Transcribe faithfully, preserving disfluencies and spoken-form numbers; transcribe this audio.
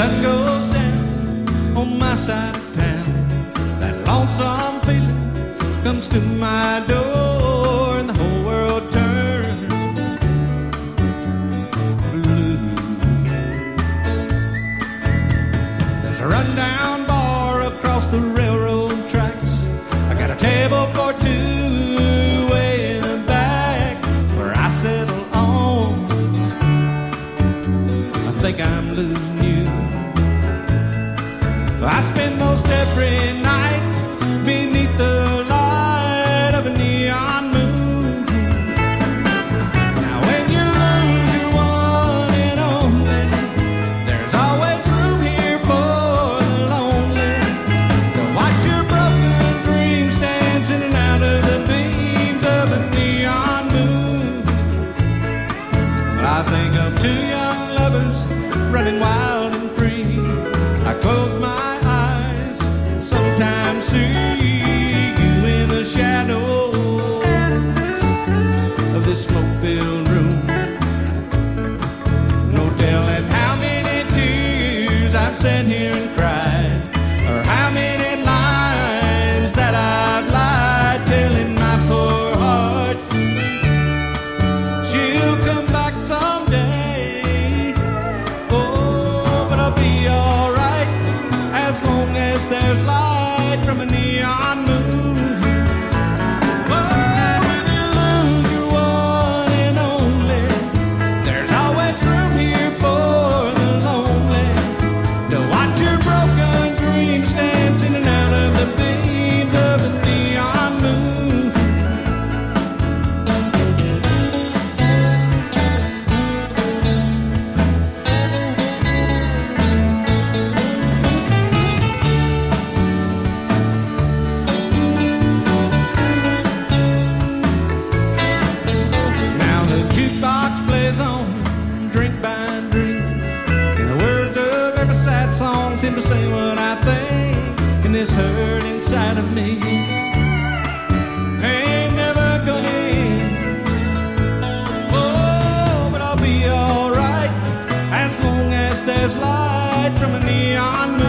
sun goes down on my side of town, that lonesome feeling comes to my door, and the whole world turns blue. There's a rundown bar across the railroad tracks. I got a table for two way in the back where I settle on. I think I'm losing you. I spend most every night beneath the light of a neon moon. Now when you lose your one and only, there's always room here for the lonely to watch your broken dreams dance in and out of the beams of a neon moon. I think of two young lovers running wild and free. I close my eyes, sometimes see you in the shadows of this smoke-filled room. No telling how many tears I've sat here and cried, or how many lines that I've lied, telling my poor heart she'll come back someday. Oh, but I'll be alright as long as there's light from a neon moon. Oh, when you lose your one and only, there's always room here for the lonely to watch your broken dreams dance in and out of the beams of a neon moon. Now the jukebox plays on, drink by drink, and the words of every sad song seem to say what I think, and this hurt inside of me ain't never gonna end. Oh, but I'll be alright as long as there's light from a neon moon.